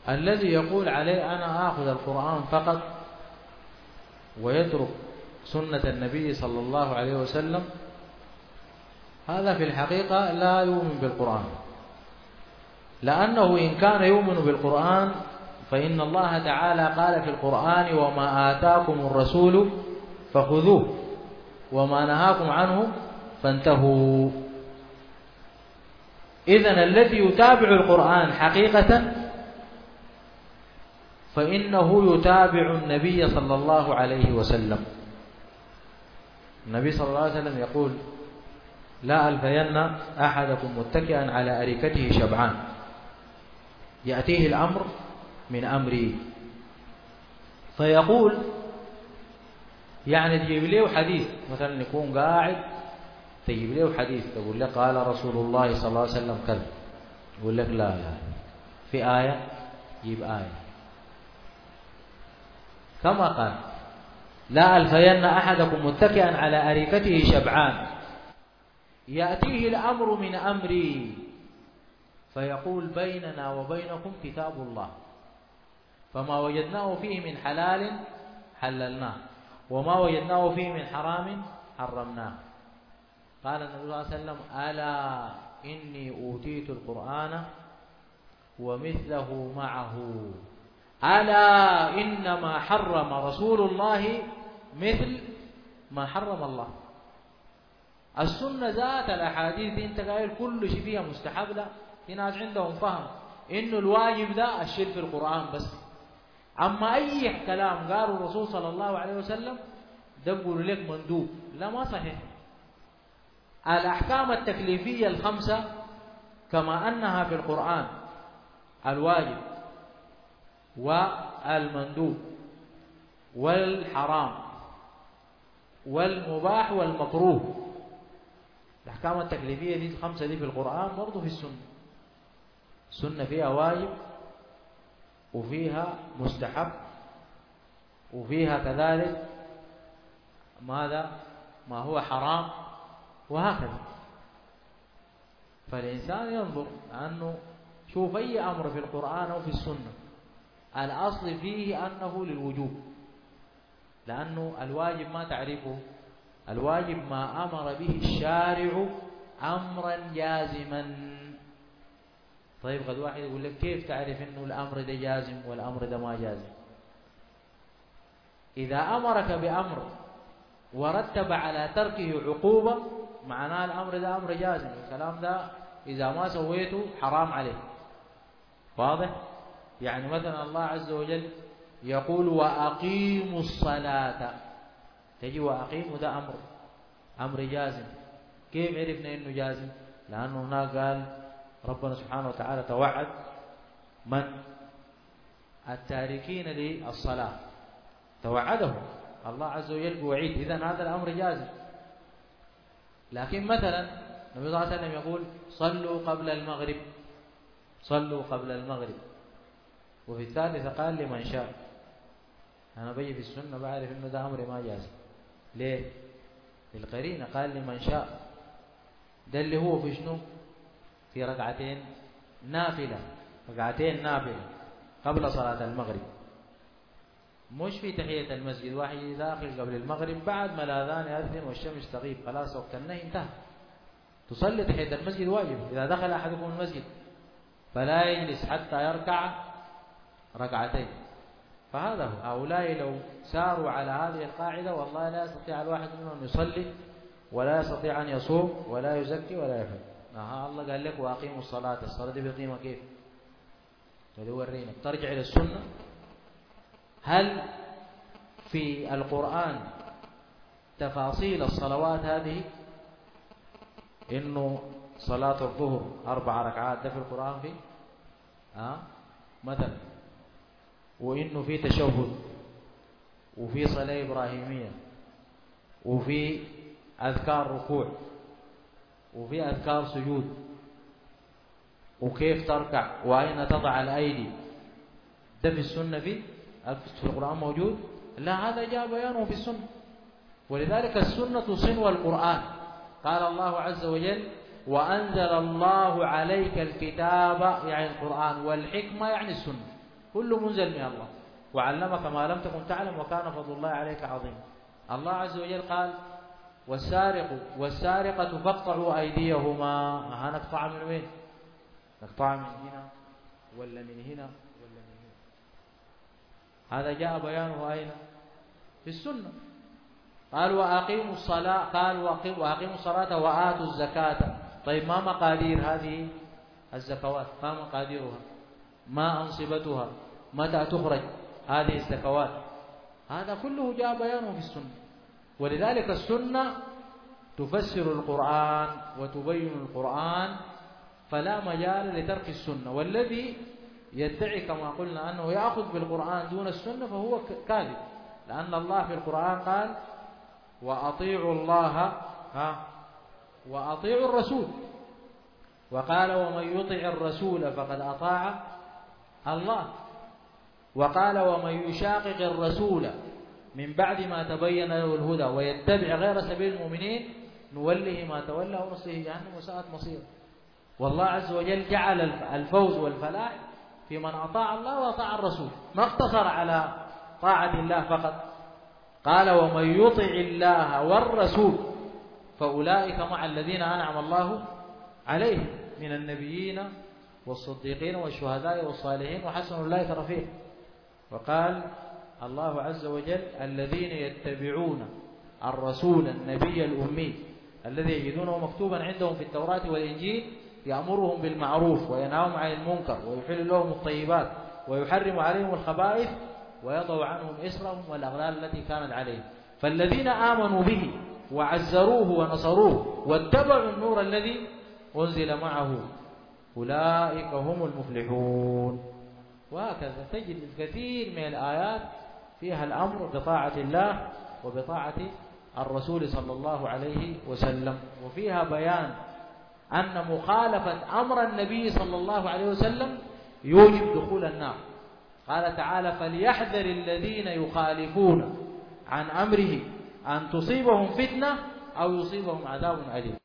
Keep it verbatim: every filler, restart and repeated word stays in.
الذي يقول عليه أنا آخذ القرآن فقط ويترك سنة النبي صلى الله عليه وسلم، هذا في الحقيقة لا يؤمن بالقرآن، لأنه إن كان يؤمن بالقرآن فإن الله تعالى قال في القرآن وما آتاكم الرسول فخذوه وما نهاكم عنه فانتهوا. إذن الذي يتابع القرآن حقيقة فإنه يتابع النبي صلى الله عليه وسلم. النبي صلى الله عليه وسلم يقول لا ألفين أحدكم متكئا على أريكته شبعان يأتيه الأمر من أمري، فيقول يعني تجيب له حديث، مثلا يكون قاعد تجيب له حديث تقول لك قال رسول الله صلى الله عليه وسلم كذا، يقول لك لا لا في آية، جيب آية كما قال لا ألفين أحدكم متكئا على أريكته شبعان يأتيه الأمر من أمري، فيقول بيننا وبينكم كتاب الله فما وجدناه فيه من حلال حللناه وما وجدناه فيه من حرام حرمناه. قال النبي صلى الله عليه وسلم ألا إني أوتيت القرآن ومثله معه، ألا إنما حرم رسول الله مثل ما حرم الله. السنة ذات الأحاديث انت قايل كل شيء فيها مستحب، لا، في ناس عندهم فهم إنه الواجب ده الشيء في القرآن بس، أما أي كلام قاله الرسول صلى الله عليه وسلم ده بيقول لك مندوب، لا ما صحيح. الأحكام التكليفية الخمسة كما أنها في القرآن الواجب والمندوب والحرام والمباح والمكروه، الأحكام التكليفية دي الخمسة دي في القرآن برضو في السنة. السنة فيها واجب وفيها مستحب وفيها كذلك ماذا ما هو حرام وهكذا. فالإنسان ينظر أنه شوف أي أمر في القرآن أو في السنة الأصل فيه أنه للوجوب، لأنه الواجب ما تعرفه، الواجب ما أمر به الشارع أمرا جازما. طيب قد واحد يقول لك كيف تعرف أنه الأمر ده جازم والأمر ده ما جازم؟ إذا أمرك بأمر ورتب على تركه عقوبة معناه الأمر ده أمر جازم، الكلام ده إذا ما سويته حرام عليه. واضح؟ يعني مثلا الله عز وجل يقول وأقيموا الصلاة، تجي وأقيموا ده أمر أمر جازم. كيف عرفنا إنه جازم؟ لأنه هناك قال ربنا سبحانه وتعالى توعد من التاركين للصلاة، توعدهم الله عز وجل بوعيد، إذن هذا الأمر جازم. لكن مثلا النبي صلى الله عليه وسلم يقول صلوا قبل المغرب، صلوا قبل المغرب، وفي الثالثة قال لمن شاء. أنا بيجي في السنة بعرف إنه ده أمر ما جازم. ليه؟ القرينة قال لمن شاء، ده اللي هو في شنو؟ في ركعتين نافلة، ركعتين نافلة قبل صلاة المغرب، مش في تحية المسجد. واحد داخل قبل المغرب بعد ما الأذان يأذن والشمس تغيب خلاص وقت النهي انتهى، تصلي تحية المسجد واجب. إذا دخل أحدكم المسجد فلا يجلس حتى يركع ركعتين. فهذا هو. هؤلاء لو ساروا على هذه القاعدة والله لا يستطيع الواحد منهم أن يصلي ولا يستطيع أن يصوم ولا يزكي ولا يفعل. آه الله قال لك وأقيموا الصلاة، الصلاة دي بقيمة كيف؟ هذا يورينك. ترجع إلى السنة، هل في القرآن تفاصيل الصلوات هذه؟ إنه صلاة الظهر أربع ركعات ده في القرآن فيه آه؟ مثلا، وإنه في تشهد وفي صلاة إبراهيمية وفي أذكار ركوع وفي أذكار سجود وكيف تركع وأين تضع الأيدي، ده في السنة فيه؟ في القرآن موجود؟ لا، هذا جاء بيانه في السنة. ولذلك السنة صنو القرآن. قال الله عز وجل وأنزل الله عليك الكتاب يعني القرآن والحكمة يعني السنة. كله منزل من الله، وعلمك ما لم تكن تعلم وكان فضل الله عليك عظيما. الله عز وجل قال والسارق والسارقة فاقطعوا أيديهما. هنقطع من وين؟ نقطع من هنا ولا من هنا ولا من هنا؟ هذا جاء بيانه أين؟ في السنة. قال وأقيموا الصلاة، قال وأقيموا الصلاة وآتوا الزكاة. طيب ما مقادير هذه الزكوات؟ ما مقاديرها؟ ما أنصبتها؟ متى تخرج هذه الزكوات؟ هذا كله جاء بيانه في السنة. ولذلك السنة تفسر القرآن وتبين القرآن، فلا مجال لترك السنة. والذي يدعي كما قلنا أنه يأخذ بالقرآن دون السنة فهو كاذب، لأن الله في القرآن قال وأطيعوا الله ها وأطيعوا الرسول، وقال ومن يطع الرسول فقد أطاع الله، وقال ومن يشاقق الرسول من بعد ما تبين له الهدى ويتبع غير سبيل المؤمنين نوله ما تولى ونصله جهنم وساءت مصيره. والله عز وجل جعل الفوز والفلاح في من أطاع الله وأطاع الرسول، ما اقتصر على طاعة الله فقط. قال ومن يطع الله والرسول فأولئك مع الذين أنعم الله عليهم من النبيين والصديقين والشهداء والصالحين وحسن أولئك رفيقا. وقال الله عز وجل الذين يتبعون الرسول النبي الأمي الذي يجدونه مكتوبا عندهم في التوراة والإنجيل يأمرهم بالمعروف وينهاهم عن المنكر ويحل لهم الطيبات ويحرم عليهم الخبائث ويضع عنهم إسرهم والأغلال التي كانت عليهم. فالذين آمنوا به وعزروه ونصروه واتبعوا النور الذي أنزل معه أولئك هم المفلحون. وهكذا تجد الكثير من الآيات فيها الأمر بطاعة الله وبطاعة الرسول صلى الله عليه وسلم، وفيها بيان أن مخالفة أمر النبي صلى الله عليه وسلم يوجب دخول النار. قال تعالى فليحذر الذين يخالفون عن أمره أن تصيبهم فتنة أو يصيبهم عذاب أليم.